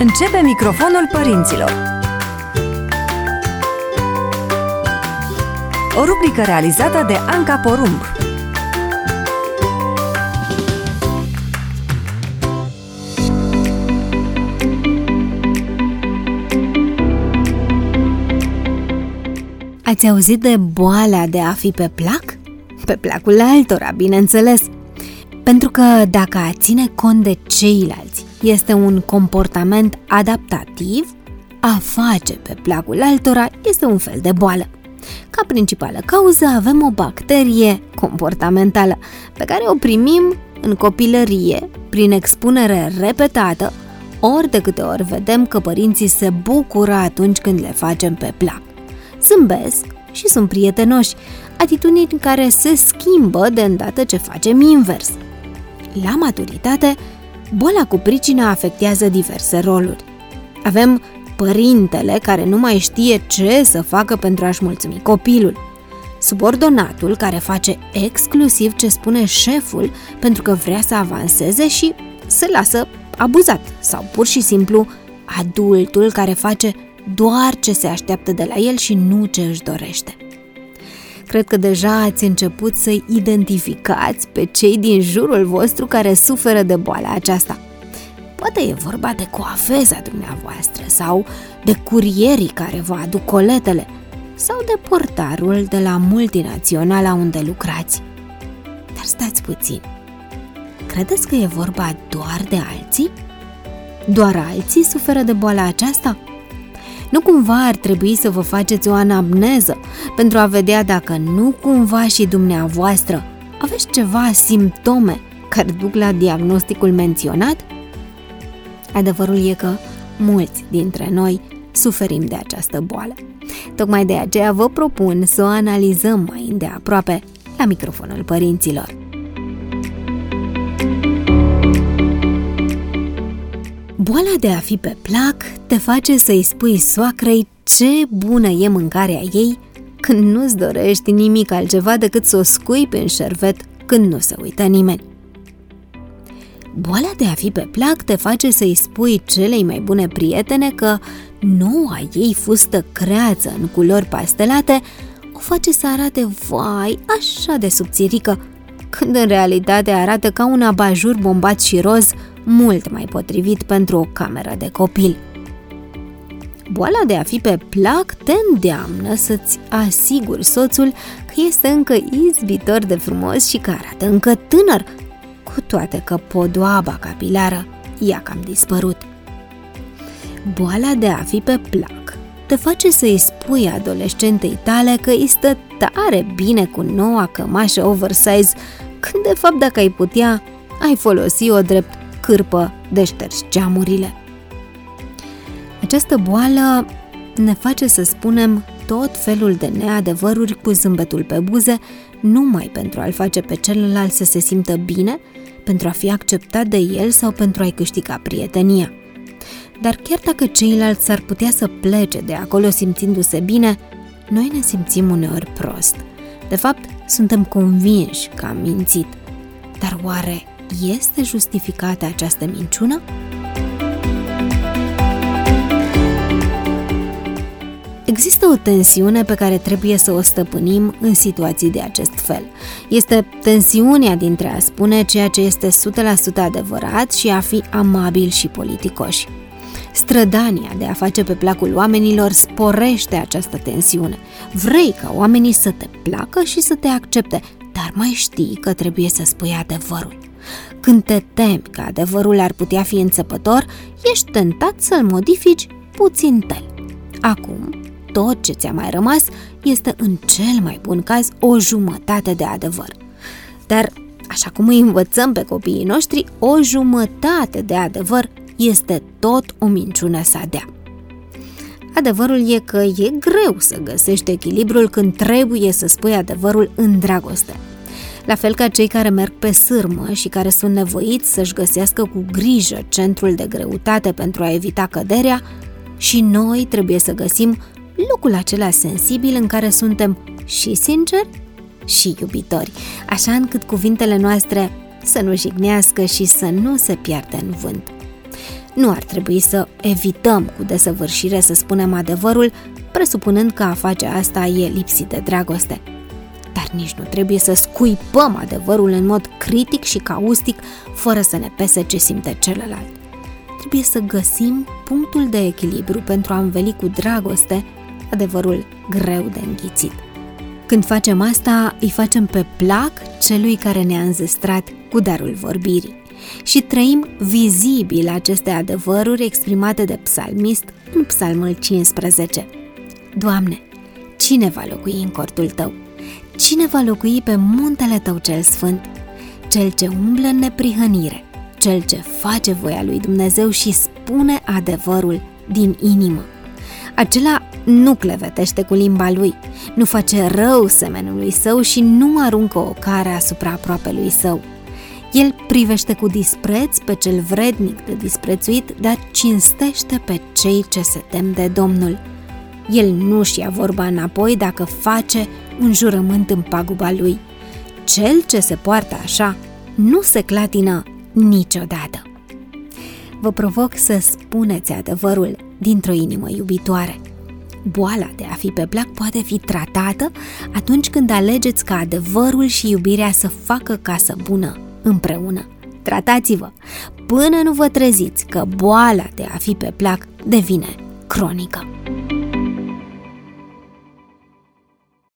Începe microfonul părinților. O rubrică realizată de Anca Porumb. Ați auzit de boala de a fi pe plac? Pe placul altora, bineînțeles. Pentru că dacă a ține cont de ceilalți este un comportament adaptativ, a face pe placul altora este un fel de boală. Ca principală cauză avem o bacterie comportamentală pe care o primim în copilărie prin expunere repetată, ori de câte ori vedem că părinții se bucură atunci când le facem pe plac. Zâmbesc și sunt prietenoși, atitudini care se schimbă de îndată ce facem invers. La maturitate, boala cu pricina afectează diverse roluri. Avem părintele care nu mai știe ce să facă pentru a-și mulțumi copilul, subordonatul care face exclusiv ce spune șeful pentru că vrea să avanseze și se lasă abuzat, sau pur și simplu adultul care face doar ce se așteaptă de la el și nu ce își dorește. Cred că deja ați început să-i identificați pe cei din jurul vostru care suferă de boala aceasta. Poate e vorba de coafeza dumneavoastră sau de curierii care vă aduc coletele sau de portarul de la multinaționala unde lucrați. Dar stați puțin. Credeți că e vorba doar de alții? Doar alții suferă de boala aceasta? Nu cumva ar trebui să vă faceți o anamneză pentru a vedea dacă nu cumva și dumneavoastră aveți ceva simptome care duc la diagnosticul menționat? Adevărul e că mulți dintre noi suferim de această boală. Tocmai de aceea vă propun să o analizăm mai îndeaproape la microfonul părinților. Boala de a fi pe plac te face să-i spui soacrei ce bună e mâncarea ei când nu-ți dorești nimic altceva decât să o scuipi în șervet când nu se uită nimeni. Boala de a fi pe plac te face să-i spui celei mai bune prietene că noua ei fustă creață în culori pastelate o face să arate, vai, așa de subțirică, când în realitate arată ca un abajur bombat și roz, mult mai potrivit pentru o cameră de copil. Boala de a fi pe plac te îndeamnă să-ți asiguri soțul că este încă izbitor de frumos și că arată încă tânăr, cu toate că podoaba capilară i-a cam dispărut. Boala de a fi pe plac te face să-i spui adolescentei tale că îi stă tare bine cu noua cămașă oversize, când de fapt dacă ai putea, ai folosi-o drept cârpă de șters geamurile. Această boală ne face să spunem tot felul de neadevăruri cu zâmbetul pe buze, numai pentru a-l face pe celălalt să se simtă bine, pentru a fi acceptat de el sau pentru a-i câștiga prietenia. Dar chiar dacă ceilalți s-ar putea să plece de acolo simțindu-se bine, noi ne simțim uneori prost. De fapt, suntem convinși că am mințit. Dar oare este justificată această minciună? Există o tensiune pe care trebuie să o stăpânim în situații de acest fel. Este tensiunea dintre a spune ceea ce este 100% adevărat și a fi amabil și politicoși. Strădania de a face pe placul oamenilor sporește această tensiune. Vrei ca oamenii să te placă și să te accepte, dar mai știi că trebuie să spui adevărul. Când te temi că adevărul ar putea fi înțepător, ești tentat să-l modifici puțintel. Acum, tot ce ți-a mai rămas este în cel mai bun caz o jumătate de adevăr. Dar, așa cum îi învățăm pe copiii noștri, o jumătate de adevăr este tot o minciună să dea. Adevărul e că e greu să găsești echilibrul când trebuie să spui adevărul în dragoste. La fel ca cei care merg pe sârmă și care sunt nevoiți să-și găsească cu grijă centrul de greutate pentru a evita căderea, și noi trebuie să găsim locul acela sensibil în care suntem și sinceri și iubitori, așa încât cuvintele noastre să nu jignească și să nu se piardă în vânt. Nu ar trebui să evităm cu desăvârșire să spunem adevărul, presupunând că a face asta e lipsit de dragoste. Dar nici nu trebuie să scuipăm adevărul în mod critic și caustic, fără să ne pese ce simte celălalt. Trebuie să găsim punctul de echilibru pentru a înveli cu dragoste adevărul greu de înghițit. Când facem asta, îi facem pe plac celui care ne-a înzestrat cu darul vorbirii și trăim vizibil aceste adevăruri exprimate de psalmist în Psalmul 15. Doamne, cine va locui în cortul Tău? Cine va locui pe muntele Tău cel sfânt? Cel ce umblă în neprihănire, cel ce face voia lui Dumnezeu și spune adevărul din inimă. Acela nu clevetește cu limba lui, nu face rău semenului său și nu aruncă o cară asupra aproapelui său. El privește cu dispreț pe cel vrednic de disprețuit, dar cinstește pe cei ce se tem de Domnul. El nu-și ia vorba înapoi dacă face un jurământ în paguba lui. Cel ce se poartă așa nu se clatină niciodată. Vă provoc să spuneți adevărul dintr-o inimă iubitoare. Boala de a fi pe plac poate fi tratată atunci când alegeți ca adevărul și iubirea să facă casă bună împreună. Tratați-vă până nu vă treziți că boala de a fi pe plac devine cronică.